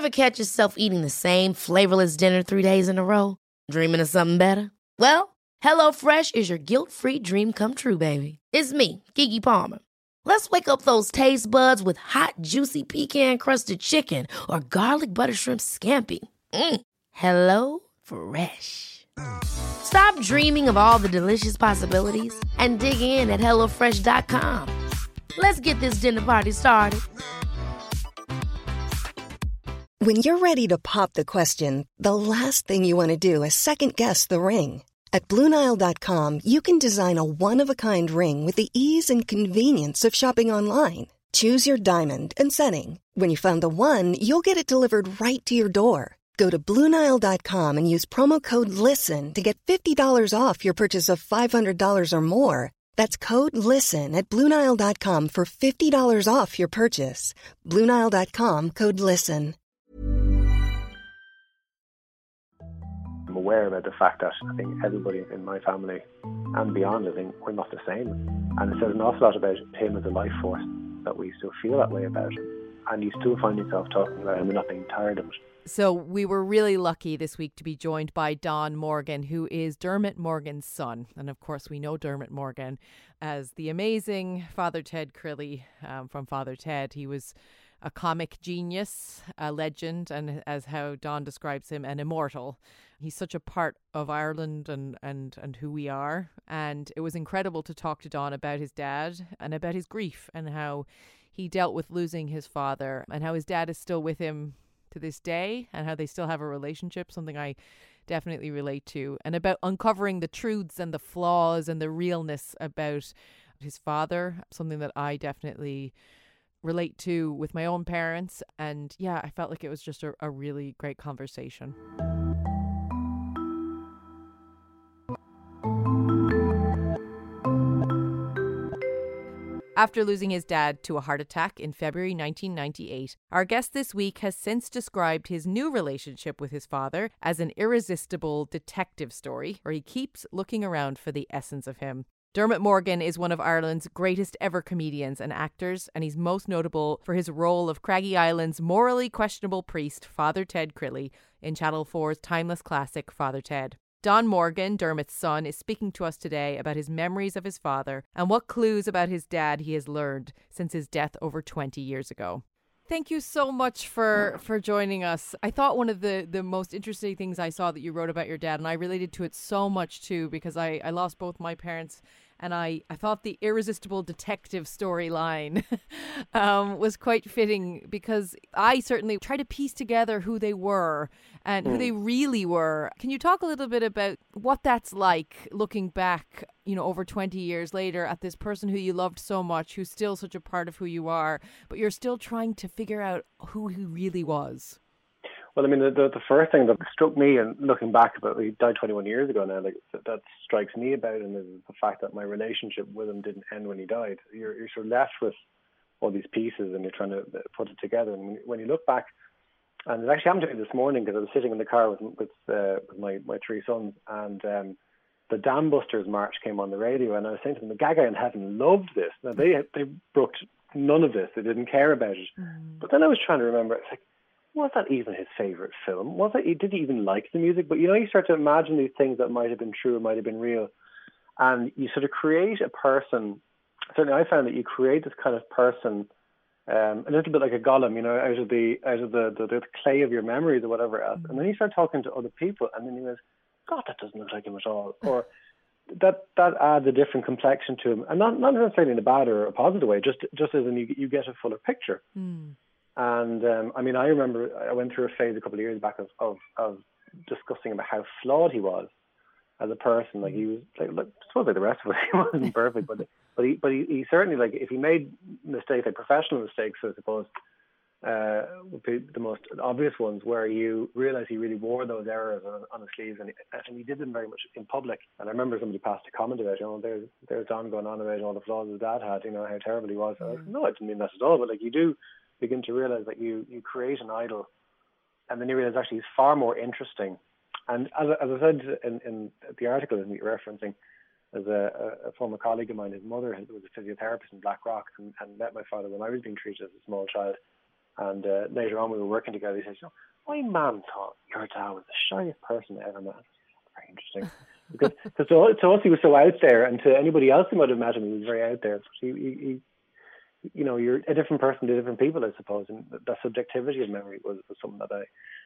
Ever catch yourself eating the same flavorless dinner 3 days in a row? Dreaming of something better? Well, HelloFresh is your guilt-free dream come true, baby. It's me, Keke Palmer. Let's wake up those taste buds with hot, juicy pecan-crusted chicken or garlic butter shrimp scampi. Hello Fresh. Stop dreaming of all the delicious possibilities and dig in at HelloFresh.com. Let's get this dinner party started. When you're ready to pop the question, the last thing you want to do is second-guess the ring. At BlueNile.com, you can design a one-of-a-kind ring with the ease and convenience of shopping online. Choose your diamond and setting. When you find the one, you'll get it delivered right to your door. Go to BlueNile.com and use promo code LISTEN to get $50 off your purchase of $500 or more. That's code LISTEN at BlueNile.com for $50 off your purchase. BlueNile.com, code LISTEN. I'm aware about the fact that I think everybody in my family and beyond, I think we're not the same. And it says an awful lot about him as a life force that we still feel that way about him. And you still find yourself talking about him and not being tired of it. So we were really lucky this week to be joined by Don Morgan, who is Dermot Morgan's son. And of course, we know Dermot Morgan as the amazing Father Ted Crilly from Father Ted. He was a comic genius, a legend, and as how Don describes him, an immortal. He's such a part of Ireland and who we are. And it was incredible to talk to Don about his dad and about his grief and how he dealt with losing his father and how his dad is still with him to this day and how they still have a relationship, something I definitely relate to, and about uncovering the truths and the flaws and the realness about his father, something that I definitely relate to with my own parents. And yeah, I felt like it was just a really great conversation. After losing his dad to a heart attack in February 1998, our guest this week has since described his new relationship with his father as an irresistible detective story where he keeps looking around for the essence of him. Dermot Morgan is one of Ireland's greatest ever comedians and actors, and he's most notable for his role of Craggy Island's morally questionable priest, Father Ted Crilly, in Channel 4's timeless classic, Father Ted. Don Morgan, Dermot's son, is speaking to us today about his memories of his father and what clues about his dad he has learned since his death over 20 years ago. Thank you so much for joining us. I thought one of the most interesting things I saw that you wrote about your dad, and I related to it so much too, because I lost both my parents, and I thought the irresistible detective storyline was quite fitting, because I certainly try to piece together who they were and who they really were. Can you talk a little bit about what that's like, looking back, over 20 years later at this person who you loved so much, who's still such a part of who you are, but you're still trying to figure out who he really was? Well, I mean, the first thing that struck me, and looking back, he died 21 years ago now, that strikes me about him is the fact that my relationship with him didn't end when he died. You're sort of left with all these pieces and you're trying to put it together. And when you look back, and it actually happened to me this morning because I was sitting in the car with my three sons, and the Dam Busters March came on the radio, and I was saying to them, the Gaga in Heaven loved this. Now, they brooked none of this. They didn't care about it. But then I was trying to remember, it's like, was that even his favourite film? Did he even like the music? But, you start to imagine these things that might have been true, might have been real. And you sort of create a person. Certainly I found that you create this kind of person, a little bit like a golem, out of the clay of your memories or whatever else. And then you start talking to other people, and then you realize, God, that doesn't look like him at all. Or that adds a different complexion to him. And not necessarily in a bad or a positive way, just as in you get a fuller picture. And I remember I went through a phase a couple of years back of discussing about how flawed he was as a person. Like, he was like the rest of us. He wasn't perfect, but he certainly, like, if he made mistakes, like professional mistakes, I suppose, would be the most obvious ones, where you realize he really wore those errors on his sleeves, and he did them very much in public. And I remember somebody passed a comment about, there's Don going on about all the flaws his dad had, how terrible he was. No, I didn't mean that at all, but like, you do begin to realize that you create an idol, and then you realize actually he's far more interesting. And as I said in the article that you're referencing, as a former colleague of mine, his mother was a physiotherapist in Blackrock and met my father when I was being treated as a small child. And later on, we were working together. He said, my mum thought your dad was the shyest person I ever met. Very interesting. Because to us, he was so out there, and to anybody else who might have met him, he was very out there. But he you're a different person to different people, I suppose. And the subjectivity of memory was something that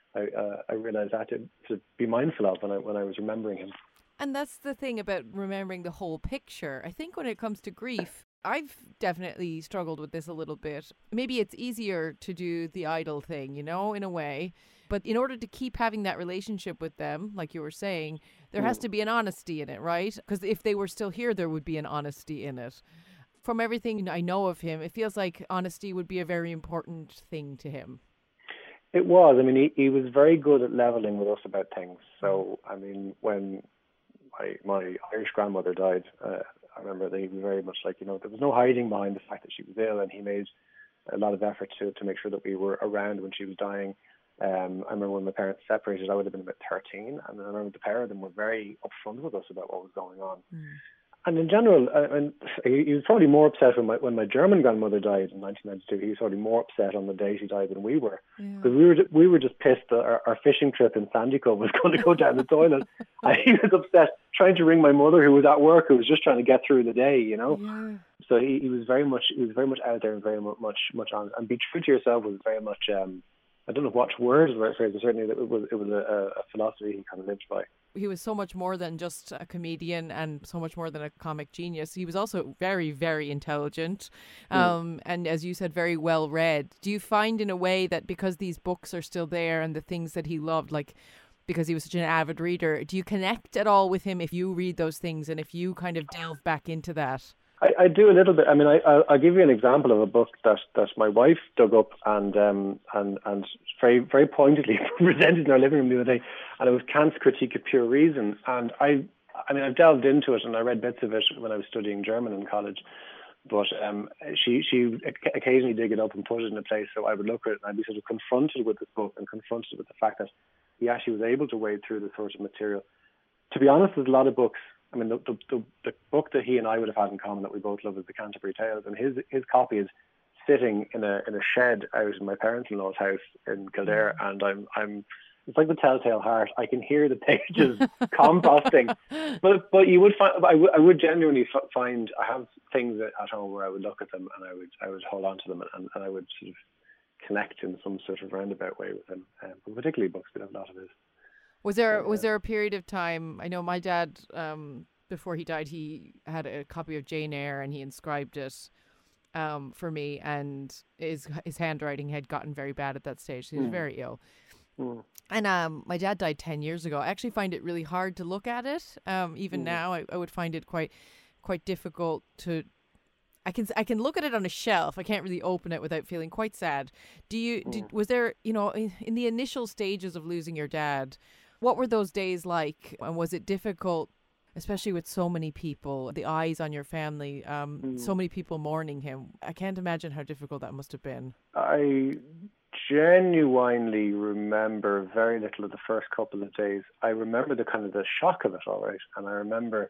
I realized I had to be mindful of when I was remembering him. And that's the thing about remembering the whole picture. I think when it comes to grief, I've definitely struggled with this a little bit. Maybe it's easier to do the idle thing, in a way. But in order to keep having that relationship with them, like you were saying, there has to be an honesty in it, right? Because if they were still here, there would be an honesty in it. From everything I know of him, it feels like honesty would be a very important thing to him. It was. I mean, he was very good at leveling with us about things. So, I mean, when my Irish grandmother died, I remember they were very much like, there was no hiding behind the fact that she was ill, and he made a lot of effort to make sure that we were around when she was dying. I remember when my parents separated, I would have been about 13, and I remember the pair of them were very upfront with us about what was going on. And in general, he was probably more upset when my German grandmother died in 1992. He was probably more upset on the day she died than we were, because we were just pissed that our fishing trip in Sandy Cove was going to go down the toilet. And he was upset trying to ring my mother, who was at work, who was just trying to get through the day, Yeah. So he was very much out there and very much on. And be true to yourself was very much. I don't know what word is the right phrase, but certainly it was a philosophy he kind of lived by. He was so much more than just a comedian and so much more than a comic genius. He was also very, very intelligent and, as you said, very well read. Do you find in a way that because these books are still there and the things that he loved, like because he was such an avid reader, do you connect at all with him if you read those things and if you kind of delve back into that? I do a little bit. I mean, I'll give you an example of a book that my wife dug up and very, very pointedly presented in our living room the other day, and it was Kant's Critique of Pure Reason. And I've delved into it, and I read bits of it when I was studying German in college. But she occasionally dig it up and put it in a place, so I would look at it and I'd be sort of confronted with this book and confronted with the fact that he actually was able to wade through this sort of material. To be honest, there's a lot of books. I mean, the book that he and I would have had in common that we both love is the Canterbury Tales, and his copy is sitting in a shed out in my parents-in-law's house in Kildare, and I'm it's like the Telltale Heart. I can hear the pages composting, but you would find I would genuinely find I have things at home where I would look at them and I would hold on to them and I would sort of connect in some sort of roundabout way with them, but particularly books. We have a lot of his. Was there a period of time? I know my dad, before he died, he had a copy of Jane Eyre and he inscribed it for me, and his handwriting had gotten very bad at that stage. He was very ill. And my dad died 10 years ago. I actually find it really hard to look at it. Even now, I would find it quite difficult to. I can look at it on a shelf. I can't really open it without feeling quite sad. Was there, in the initial stages of losing your dad, what were those days like? And was it difficult, especially with so many people, the eyes on your family, so many people mourning him? I can't imagine how difficult that must have been. I genuinely remember very little of the first couple of days. I remember the shock of it, all right. And I remember,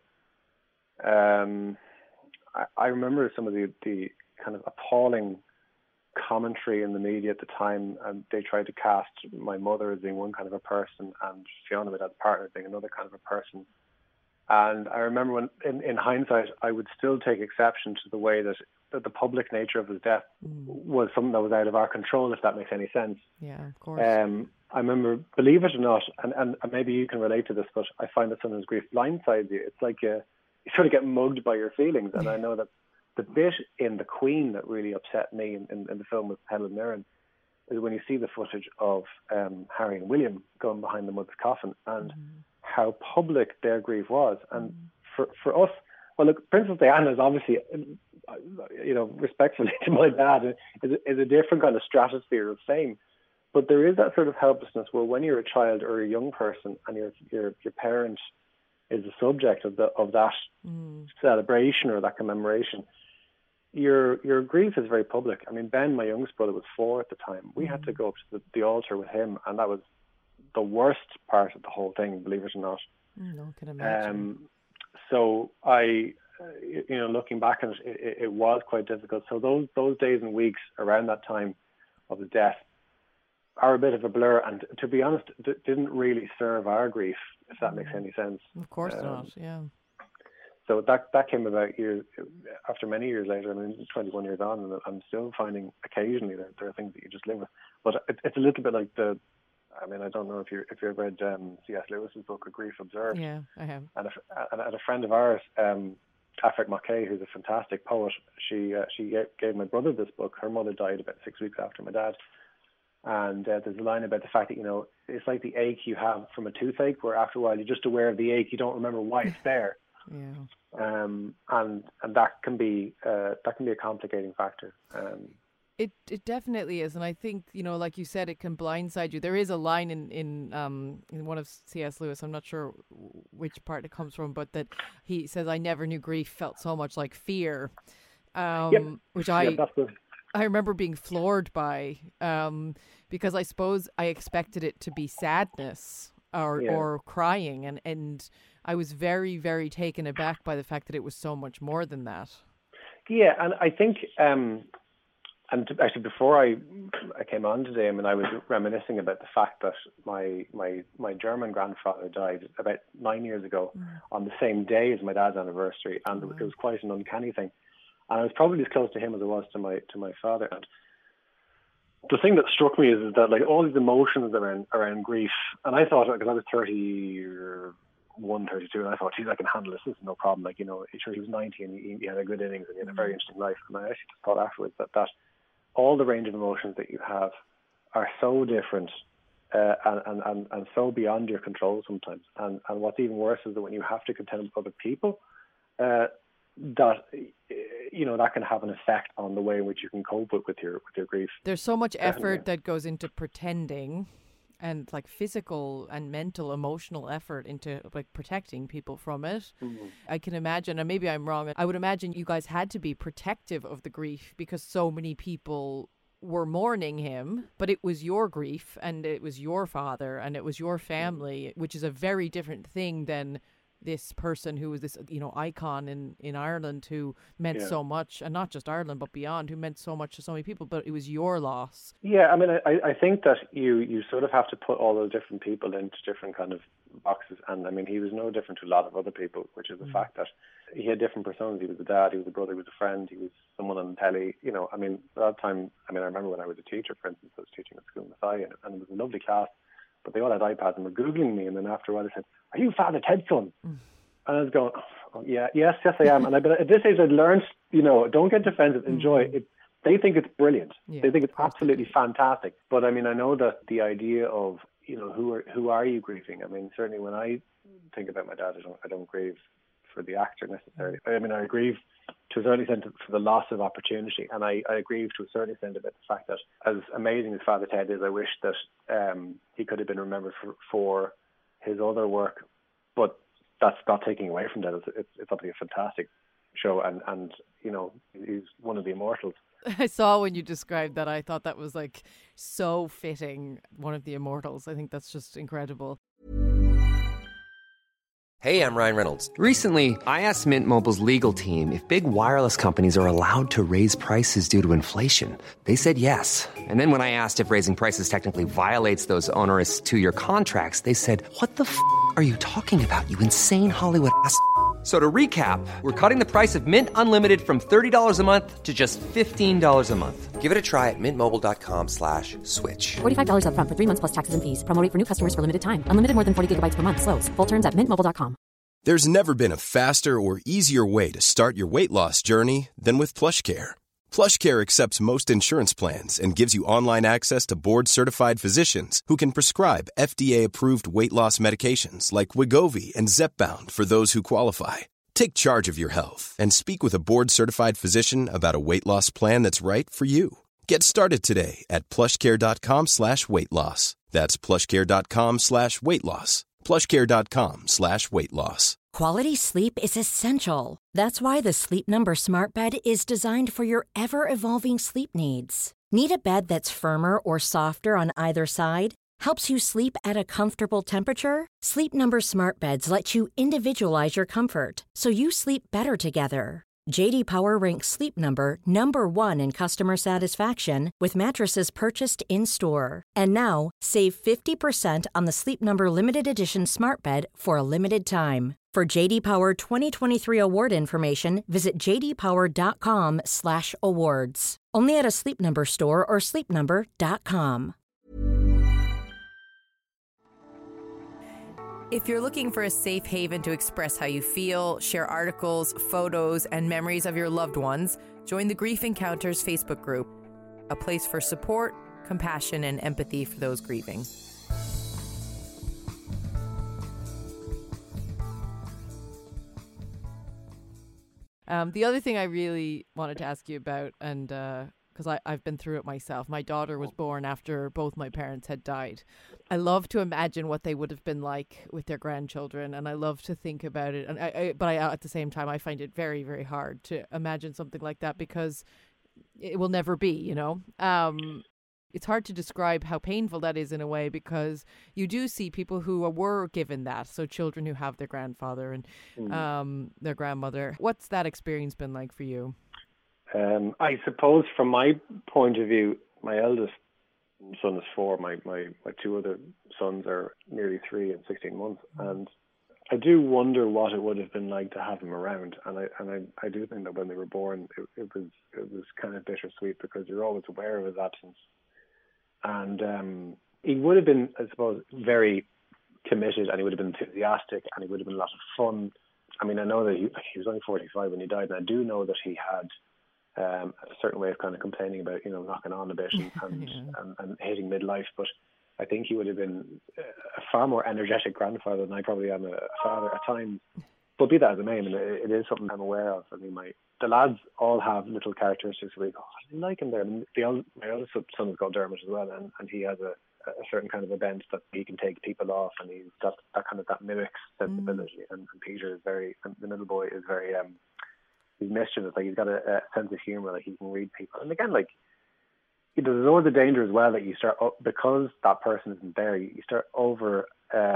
I remember some of the kind of appalling commentary in the media at the time, and they tried to cast my mother as being one kind of a person and Fiona, my dad's partner, being another kind of a person. And I remember when, in hindsight, I would still take exception to the way that the public nature of his death was something that was out of our control, if that makes any sense. Yeah, of course. I remember, believe it or not, and maybe you can relate to this, but I find that sometimes grief blindsides you. It's like you sort of get mugged by your feelings. And I know that the bit in The Queen that really upset me in the film with Helen Mirren is when you see the footage of Harry and William going behind the mother's coffin and how public their grief was. And for us, well, look, Princess Diana is obviously, respectfully to my dad, is a different kind of stratosphere of fame. But there is that sort of helplessness where when you're a child or a young person and your parent is the subject of that celebration or that commemoration, your grief is very public. I mean, Ben, my youngest brother, was 4 at the time. We had to go up to the altar with him, and that was the worst part of the whole thing, believe it or not. No, I can imagine. So looking back on it, it was quite difficult. So those days and weeks around that time his death are a bit of a blur, and to be honest, didn't really serve our grief, if that makes any sense. Of course not, yeah. So that came about years after, many years later. I mean, 21 years on, and I'm still finding occasionally that there are things that you just live with. But it's a little bit like I don't know if you've read C.S. Lewis's book, A Grief Observed. Yeah, I have. And a friend of ours, Afrik Mackay, who's a fantastic poet, she gave my brother this book. Her mother died about 6 weeks after my dad. And there's a line about the fact that, it's like the ache you have from a toothache, where after a while you're just aware of the ache, you don't remember why it's there. Yeah. And that can be a complicating factor. It definitely is, and I think, like you said, it can blindside you. There is a line in one of C.S. Lewis, I'm not sure which part it comes from, but that he says, "I never knew grief felt so much like fear," which I remember being floored by, because I suppose I expected it to be sadness or crying, and I was very, very taken aback by the fact that it was so much more than that. Yeah, and I think, actually before I came on today, I was reminiscing about the fact that my German grandfather died about 9 years ago on the same day as my dad's anniversary, and it was quite an uncanny thing. And I was probably as close to him as I was to my father. And the thing that struck me is that, like, all these emotions around grief, and I thought, because I was 31, 32, and I thought, geez, I can handle this. This is no problem. Like, he was 90 and he had a good innings and he had a very interesting life. And I actually just thought afterwards that all the range of emotions that you have are so different and so beyond your control sometimes. And what's even worse is that when you have to contend with other people, that can have an effect on the way in which you can cope with your grief. There's so much effort that goes into pretending, and like physical and mental, emotional effort into like protecting people from it. Mm-hmm. I can imagine, and maybe I'm wrong, I would imagine you guys had to be protective of the grief because so many people were mourning him, but it was your grief and it was your father and it was your family, which is a very different thing than this person who was this, icon in Ireland who meant so much, and not just Ireland but beyond, who meant so much to so many people, but it was your loss. Yeah, I think that you sort of have to put all those different people into different kind of boxes, and he was no different to a lot of other people, which is the fact that he had different personas. He was a dad, he was a brother, he was a friend, he was someone on the telly, at that time, I remember when I was a teacher, for instance, I was teaching at school in Mathai, and it was a lovely class, but they all had iPads and were Googling me, and then after a while they said, "Are you Father Ted's son?" And I was going, "Oh, yes I am." And at this age I'd learned, don't get defensive, enjoy it. They think it's brilliant. Yeah, they think it's absolutely fantastic. But I know that the idea of, who are you grieving? Certainly when I think about my dad, I don't grieve for the actor necessarily. I grieve to a certain extent for the loss of opportunity, and I grieve to a certain extent about the fact that, as amazing as Father Ted is, I wish that he could have been remembered for his other work, but that's not taking away from that. It's obviously a fantastic show, and he's one of the immortals. I saw when you described that, I thought that was like so fitting, one of the immortals. I think that's just incredible. Hey, I'm Ryan Reynolds. Recently, I asked Mint Mobile's legal team if big wireless companies are allowed to raise prices due to inflation. They said yes. And then when I asked if raising prices technically violates those onerous 2-year contracts, they said, "What the f*** are you talking about, you insane Hollywood ass?" So to recap, we're cutting the price of Mint Unlimited from $30 a month to just $15 a month. Give it a try at mintmobile.com/switch. $45 up front for 3 months plus taxes and fees. Promo rate for new customers for limited time. Unlimited more than 40 gigabytes per month. Slows full terms at mintmobile.com. There's never been a faster or easier way to start your weight loss journey than with PlushCare. PlushCare accepts most insurance plans and gives you online access to board-certified physicians who can prescribe FDA-approved weight loss medications like Wegovy and Zepbound for those who qualify. Take charge of your health and speak with a board-certified physician about a weight loss plan that's right for you. Get started today at plushcare.com/weight loss. That's plushcare.com/weight loss. plushcare.com/weight loss. Quality sleep is essential. That's why the Sleep Number Smart Bed is designed for your ever-evolving sleep needs. Need a bed that's firmer or softer on either side? Helps you sleep at a comfortable temperature? Sleep Number Smart Beds let you individualize your comfort so you sleep better together. JD Power ranks Sleep Number number 1 in customer satisfaction with mattresses purchased in-store. And now, save 50% on the Sleep Number Limited Edition Smart Bed for a limited time. For JD Power 2023 award information, visit jdpower.com/awards. Only at a Sleep Number store or sleepnumber.com. If you're looking for a safe haven to express how you feel, share articles, photos, and memories of your loved ones, join the Grief Encounters Facebook group, a place for support, compassion, and empathy for those grieving. The other thing I really wanted to ask you about, and because I've been through it myself. My daughter was born after both my parents had died. I love to imagine what they would have been like with their grandchildren, and I love to think about it. And but at the same time, I find it very, very hard to imagine something like that because it will never be, you know. It's hard to describe how painful that is in a way because you do see people who were given that. So children who have their grandfather and their grandmother. What's that experience been like for you? I suppose from my point of view, my eldest son is 4. My 2 other sons are nearly 3 and 16 months. And I do wonder what it would have been like to have him around. And I do think that when they were born, it was kind of bittersweet because you're always aware of his absence. And he would have been, I suppose, very committed, and he would have been enthusiastic, and he would have been a lot of fun. I mean, I know that he was only 45 when he died, and I do know that he had a certain way of kind of complaining about, you know, knocking on a bit and hitting midlife. But I think he would have been a far more energetic grandfather than I probably am a father at times. But be that as it may, I mean, it is something I'm aware of. I mean, the lads all have little characteristics where you go, oh, I like him there. I mean, my eldest son is called Dermot as well, and he has a certain kind of a bent that he can take people off, and he's got that kind of that mimics sensibility. And Peter is very, and the middle boy is very, he's mischievous. Like, he's got a sense of humor. Like, he can read people. And again, like, there's always the danger as well that you start, because that person isn't there, you start over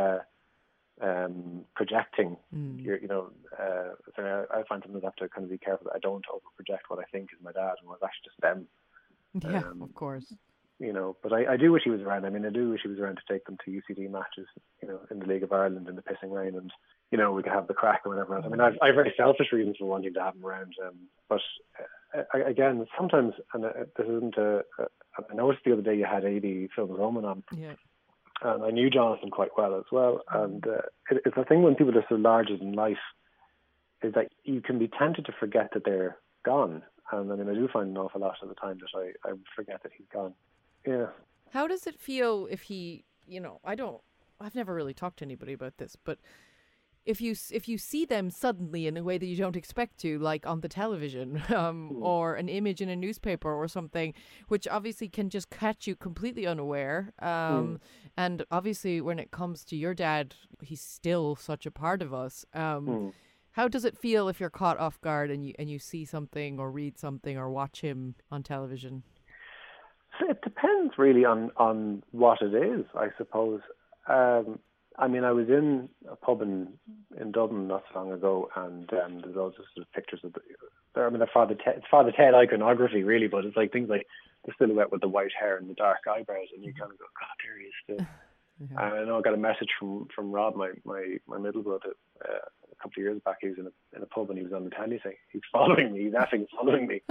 projecting your, so I find sometimes I have to kind of be careful that I don't over project what I think is my dad and what's actually just them. Yeah, of course. You know, but I do wish he was around. I mean, I do wish he was around to take them to UCD matches, you know, in the League of Ireland in the pissing rain, and, you know, we could have the crack or whatever else. I mean, I've very selfish reasons for wanting to have him around, but again, sometimes, and this isn't I noticed the other day you had AD Phil Roman on. Yeah. And I knew Jonathan quite well as well. And it's a thing when people are so larger than life, is that you can be tempted to forget that they're gone. And I mean, I do find an awful lot of the time that I forget that he's gone. Yeah. How does it feel if he, you know, I've never really talked to anybody about this, but if you see them suddenly in a way that you don't expect to, like on the television, or an image in a newspaper or something, which obviously can just catch you completely unaware. And obviously when it comes to your dad, he's still such a part of us. How does it feel if you're caught off guard and you see something or read something or watch him on television? So it depends really on what it is, I suppose. I mean, I was in a pub in Dublin not so long ago, and there's all sorts of pictures of it's Father Ted iconography, really, but it's like things like the silhouette with the white hair and the dark eyebrows, and you kind of go, God, there he is still. Yeah. And I know I got a message from Rob, my middle brother, a couple of years back. He was in a pub and he was on the telly saying, he's following me, he's effing following me.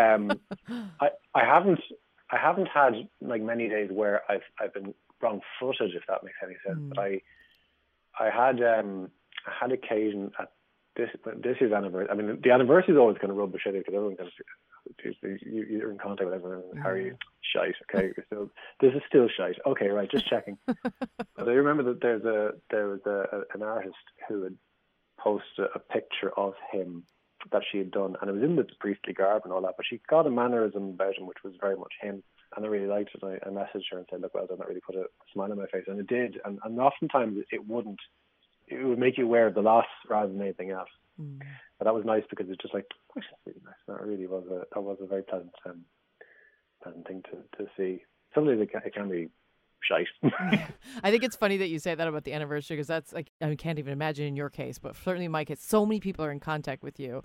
I haven't had like many days where I've been wrong-footed, if that makes any sense. But I had occasion at this year's anniversary. I mean, the anniversary is always kind of rubbish because everyone kind of, you're in contact with everyone. How are you? Shite. Okay, this is still shite. Okay, right. Just checking. But I remember that there was an artist who had posted a picture of him that she had done, and it was in the priestly garb and all that. But she got a mannerism about him which was very much him. And I really liked it. I messaged her and said, look, well done, that really put a smile on my face. And it did. And oftentimes it would make you aware of the loss rather than anything else. But that was nice because it's just like, gosh, that's really nice. That really was a very pleasant thing to see. Sometimes it can be shite. I think it's funny that you say that about the anniversary, because that's like, I can't even imagine in your case, but certainly in my case, so many people are in contact with you.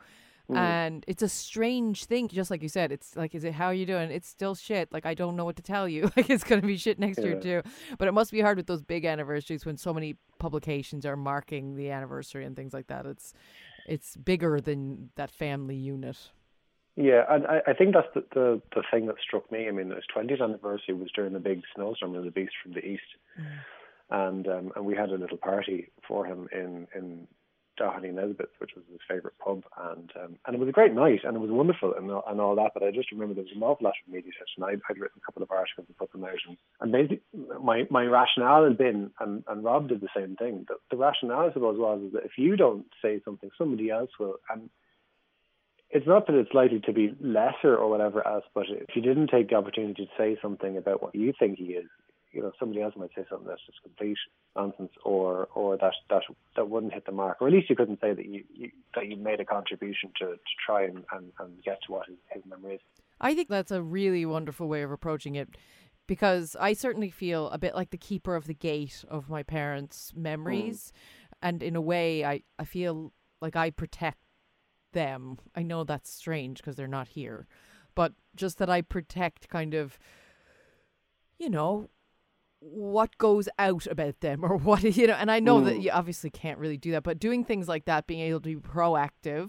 And it's a strange thing, just like you said. It's like, is it, how are you doing? It's still shit. Like, I don't know what to tell you. Like, it's going to be shit next year too. But it must be hard with those big anniversaries when so many publications are marking the anniversary and things like that. It's bigger than that family unit. Yeah, and I think that's the thing that struck me. I mean, his 20th anniversary was during the big snowstorm of the Beast from the East. And we had a little party for him in Doherty Nesbitt, which was his favourite pub, and it was a great night, and it was wonderful and all that. But I just remember there was an awful lot of media session. I'd written a couple of articles and put them out, and basically my rationale had been, and Rob did the same thing. The rationale, I suppose, was that if you don't say something, somebody else will. And it's not that it's likely to be lesser or whatever else, but if you didn't take the opportunity to say something about what you think he is, somebody else might say something that's just complete nonsense, or that wouldn't hit the mark, or at least you couldn't say that you made a contribution to try and get to what his memory is. I think that's a really wonderful way of approaching it, because I certainly feel a bit like the keeper of the gate of my parents' memories, and in a way, I feel like I protect them. I know that's strange because they're not here, but just that I protect kind of, what goes out about them, or what, and I know that you obviously can't really do that, but doing things like that, being able to be proactive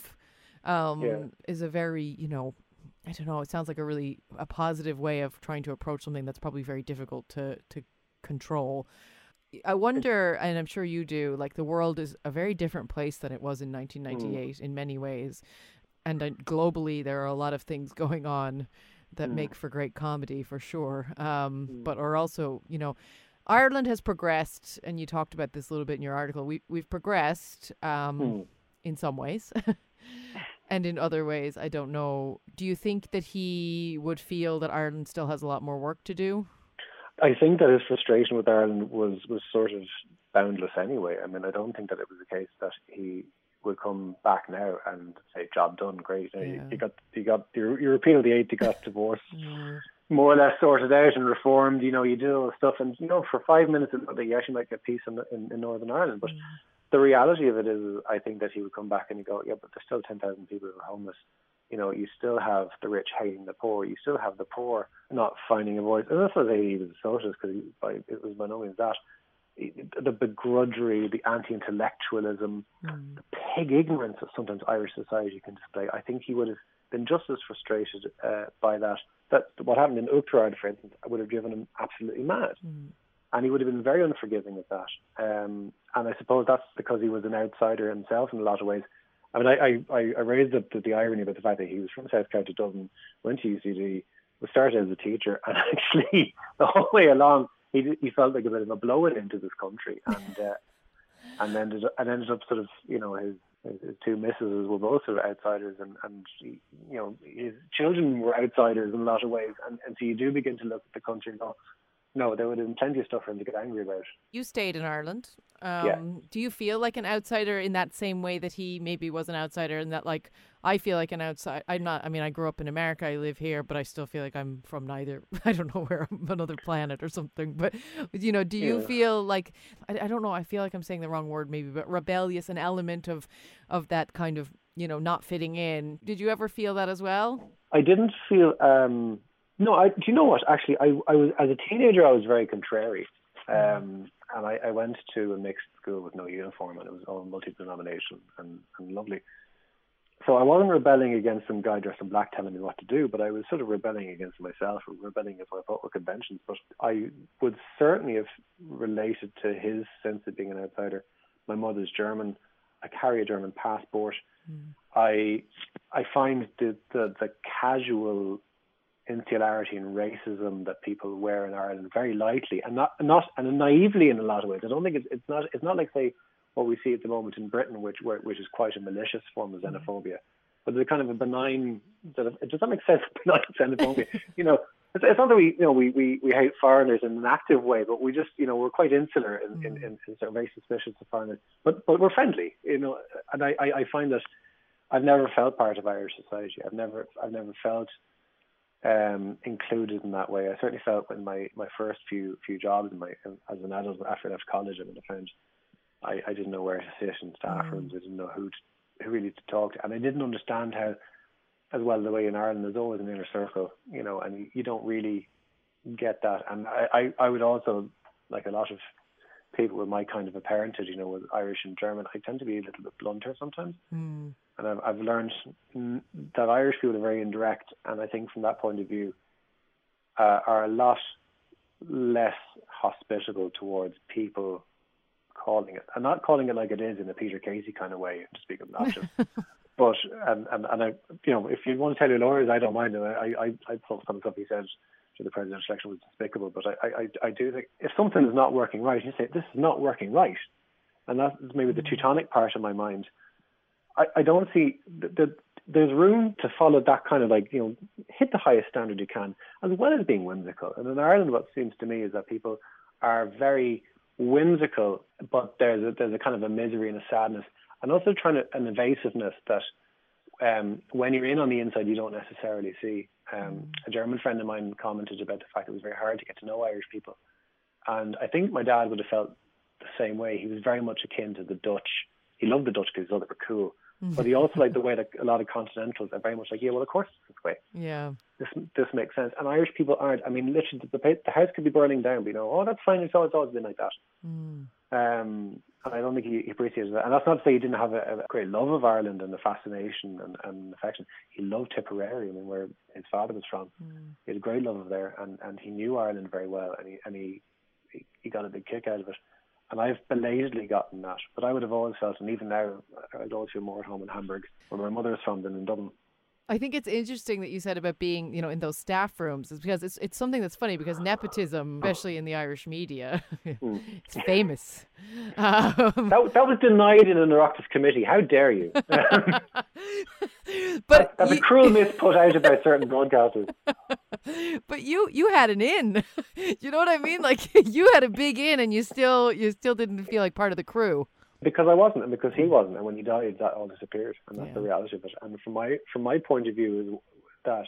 is a very, I don't know, it sounds like a positive way of trying to approach something that's probably very difficult to control. I wonder, and I'm sure you do, like, the world is a very different place than it was in 1998 in many ways, and globally there are a lot of things going on that make for great comedy, for sure. But are also, Ireland has progressed, and you talked about this a little bit in your article. We've progressed in some ways, and in other ways, I don't know. Do you think that he would feel that Ireland still has a lot more work to do? I think that his frustration with Ireland was sort of boundless anyway. I mean, I don't think that it was the case that he would come back now and say, job done, great. You repealed the 8th, you got divorced, more or less sorted out and reformed, you did all the stuff, and for 5 minutes you actually might get peace in Northern Ireland. But the reality of it is, I think that he would come back and he'd go, yeah, but there's still 10,000 people who are homeless. You still have the rich hating the poor. You still have the poor not finding a voice. And that's not that he was a socialist, because it was by no means that. The begrudgery, the anti-intellectualism, the pig ignorance that sometimes Irish society can display. I think he would have been just as frustrated by that. That what happened in Uachtaráin, for instance, would have driven him absolutely mad. And he would have been very unforgiving of that. And I suppose that's because he was an outsider himself in a lot of ways. I mean, I raised up the irony about the fact that he was from South County Dublin, went to UCD, was started as a teacher, and actually the whole way along he felt like a bit of a blow-in into this country, and ended up sort of, his two missuses were both sort of outsiders, and his children were outsiders in a lot of ways, and so you do begin to look at the country and go, no, there would have been plenty of stuff for him to get angry about. You stayed in Ireland. Do you feel like an outsider in that same way that he maybe was an outsider, and that, like, I feel like an outsider? I grew up in America, I live here, but I still feel like I'm from neither, I don't know where, another planet or something. But, do you feel like, I don't know, I feel like I'm saying the wrong word maybe, but rebellious, an element of that kind of, not fitting in. Did you ever feel that as well? I didn't feel... No, do you know what? Actually, I was, as a teenager, I was very contrary. And I went to a mixed school with no uniform, and it was all multi-denomination and lovely. So I wasn't rebelling against some guy dressed in black telling me what to do, but I was sort of rebelling against myself, or rebelling against what I thought were conventions. But I would certainly have related to his sense of being an outsider. My mother's German. I carry a German passport. I find the casual insularity and racism that people wear in Ireland very lightly, and not naively in a lot of ways. I don't think it's not like, say, what we see at the moment in Britain, which is quite a malicious form of xenophobia, but there's kind of a benign. Does that make sense? Benign xenophobia. It's not that we hate foreigners in an active way, but we just we're quite insular in sort of very suspicious of foreigners, but we're friendly. And I find that I've never felt part of Irish society. I've never felt included in that way. I certainly felt when my first few jobs as an adult after I left college, I found I didn't know where to sit in staff rooms. I didn't know to talk to. And I didn't understand how, as well, the way in Ireland there's always an inner circle, and you don't really get that. And I would also, like a lot of people with my kind of a parentage, with Irish and German, I tend to be a little bit blunter sometimes. And I've learned that Irish people are very indirect, and I think from that point of view are a lot less hospitable towards people calling it, and not calling it like it is in a Peter Casey kind of way, to speak obnoxious. But and I, if you want to tell your lawyers, I don't mind it. I thought some stuff he said to the presidential election was despicable, but I do think if something is not working right, you say this is not working right, and that's maybe the Teutonic part of my mind. I don't see there's room to follow that kind of hit the highest standard you can, as well as being whimsical. And in Ireland, what seems to me is that people are very whimsical, but there's a kind of a misery and a sadness, and also an evasiveness that when you're in on the inside, you don't necessarily see. A German friend of mine commented about the fact it was very hard to get to know Irish people. And I think my dad would have felt the same way. He was very much akin to the Dutch. He loved the Dutch because he thought they were cool. But he also liked the way that a lot of continentals are very much like, yeah, well, of course it's this way. Yeah. This makes sense. And Irish people aren't. I mean, literally, the house could be burning down, but oh, that's fine. It's always been like that. And I don't think he appreciated that. And that's not to say he didn't have a great love of Ireland and the fascination and affection. He loved Tipperary, where his father was from. He had a great love of there, and he knew Ireland very well, and he got a big kick out of it. And I've belatedly gotten that. But I would have always felt, and even now, I'd always feel more at home in Hamburg, where my mother is from, than in Dublin. I think it's interesting that you said about being, in those staff rooms, is because it's something that's funny, because nepotism, especially in the Irish media, it's famous. That was denied in an Oireachtas committee. How dare you? But that's a cruel myth put out about certain broadcasters. But you had an in. You know what I mean? Like, you had a big in, and you still didn't feel like part of the crew. Because I wasn't, and because he wasn't, and when he died, that all disappeared, and that's the reality of it. And from my point of view, is that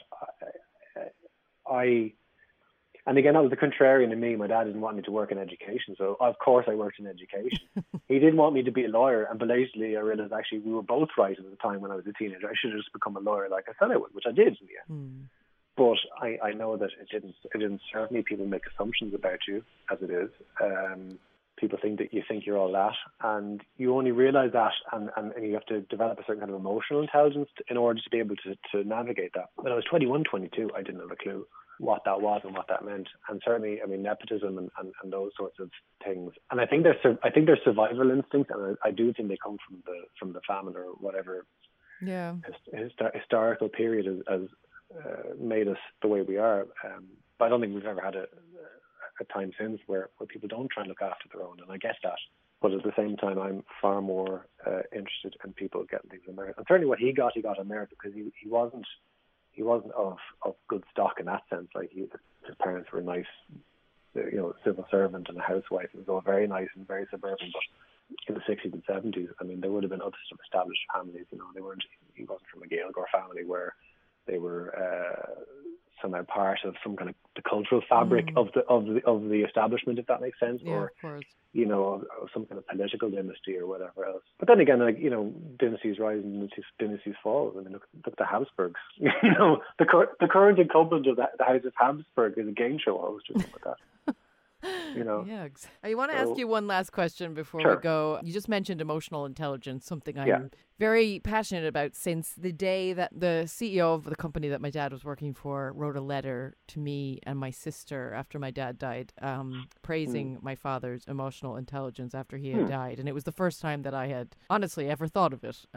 and again, that was the contrarian in me. My dad didn't want me to work in education, so of course I worked in education. He didn't want me to be a lawyer, and belatedly I realized actually we were both right at the time when I was a teenager. I should have just become a lawyer like I said I would, which I did in the end. But I know that it didn't serve me. People make assumptions about you, as it is. People think that you think you're all that, and you only realize that, and you have to develop a certain kind of emotional intelligence in order to be able to navigate that. When I was 21, 22, I didn't have a clue what that was and what that meant. And certainly, nepotism and those sorts of things. And I think they're survival instincts, and I do think they come from the famine or whatever. Yeah. Historical period has made us the way we are. But I don't think we've ever had a time since where people don't try and look after their own, and I get that. But at the same time, I'm far more interested in people getting things in merit. And certainly, what he got on merit, because he wasn't of good stock in that sense. Like his parents were nice, civil servant and a housewife. It was all very nice and very suburban. But in the 60s and 70s, there would have been other established families. He wasn't from a Gaeilgeoir family where they were somehow part of some kind of the cultural fabric of the establishment, if that makes sense, or some kind of political dynasty or whatever else. But then again, dynasties rise and dynasties fall. Look at the Habsburgs. The current incumbent of the House of Habsburg is a game show host or something like that. Yeah. I want to ask you one last question before we go. You just mentioned emotional intelligence, something I'm very passionate about since the day that the CEO of the company that my dad was working for wrote a letter to me and my sister after my dad died, praising my father's emotional intelligence after he had died. And it was the first time that I had honestly ever thought of it.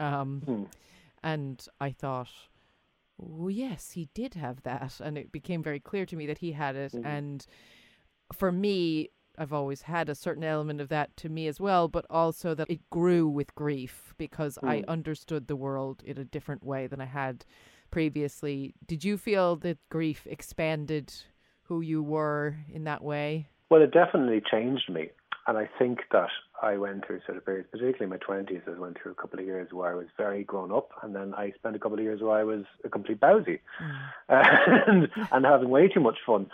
And I thought, oh, yes, he did have that. And it became very clear to me that he had it. And for me, I've always had a certain element of that to me as well, but also that it grew with grief because I understood the world in a different way than I had previously. Did you feel that grief expanded who you were in that way? Well, it definitely changed me. And I think that I went through sort of periods, particularly in my 20s, I went through a couple of years where I was very grown up, and then I spent a couple of years where I was a complete bowsy and having way too much fun.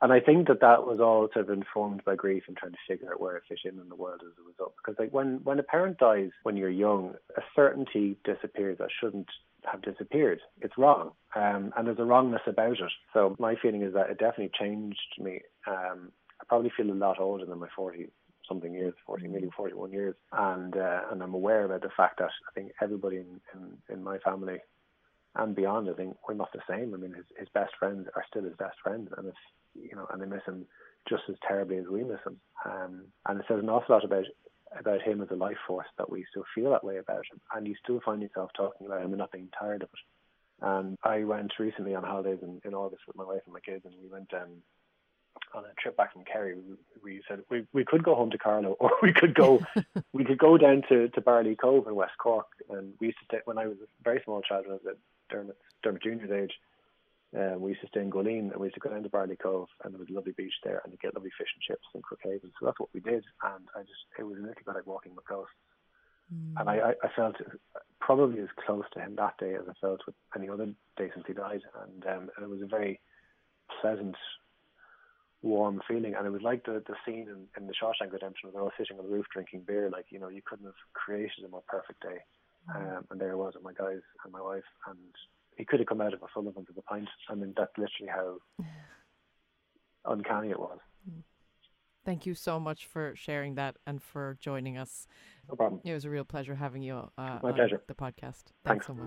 And I think that was all sort of informed by grief and trying to figure out where I fit in the world as a result. Because like when a parent dies when you're young, a certainty disappears that shouldn't have disappeared. It's wrong. And there's a wrongness about it. So my feeling is that it definitely changed me. I probably feel a lot older than my 40-something years, maybe 41 years. And I'm aware about the fact that I think everybody in my family and beyond, I think we're not the same. I mean, his best friends are still his best friends, and and they miss him just as terribly as we miss him. And it says an awful lot about him as a life force that we still feel that way about him, and you still find yourself talking about him and not being tired of it. And I went recently on holidays in August with my wife and my kids, and we went on a trip back from Kerry. We said we could go home to Carlow, or we could go down to Barley Cove in West Cork. And we used to stay, when I was a very small child, when I was at Dermot Junior's age, we used to stay in Goleen, and we used to go down to Barley Cove, and there was a lovely beach there, and you get lovely fish and chips and croquettes. So that's what we did, and it was a little bit like walking the coast. And I felt probably as close to him that day as I felt with any other day since he died, and it was a very pleasant, warm feeling. And it was like the scene in the Shawshank Redemption where they're all sitting on the roof drinking beer, like, you couldn't have created a more perfect day. And there I was with my guys and my wife, and he could have come out of a Sullivan's with a pint. I mean, that's literally how uncanny it was. Thank you so much for sharing that and for joining us. No problem. It was a real pleasure having you my pleasure. On the podcast. Thanks so much.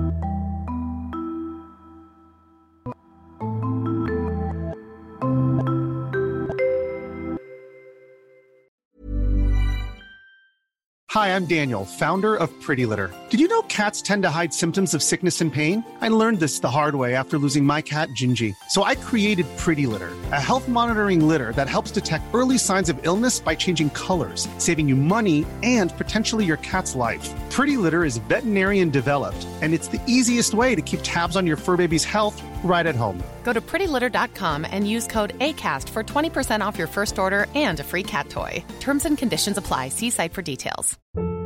Hi, I'm Daniel, founder of Pretty Litter. Did you know cats tend to hide symptoms of sickness and pain? I learned this the hard way after losing my cat, Gingy. So I created Pretty Litter, a health monitoring litter that helps detect early signs of illness by changing colors, saving you money and potentially your cat's life. Pretty Litter is veterinarian developed, and it's the easiest way to keep tabs on your fur baby's health right at home. Go to prettylitter.com and use code ACAST for 20% off your first order and a free cat toy. Terms and conditions apply. See site for details.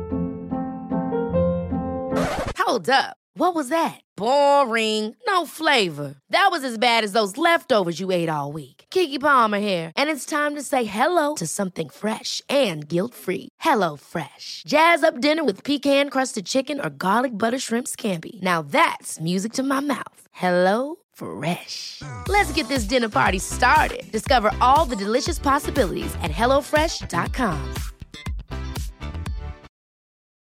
Hold up. What was that? Boring. No flavor. That was as bad as those leftovers you ate all week. Keke Palmer here, and it's time to say hello to something fresh and guilt-free. Hello Fresh. Jazz up dinner with pecan-crusted chicken or garlic butter shrimp scampi. Now that's music to my mouth. Hello Fresh. Let's get this dinner party started. Discover all the delicious possibilities at HelloFresh.com.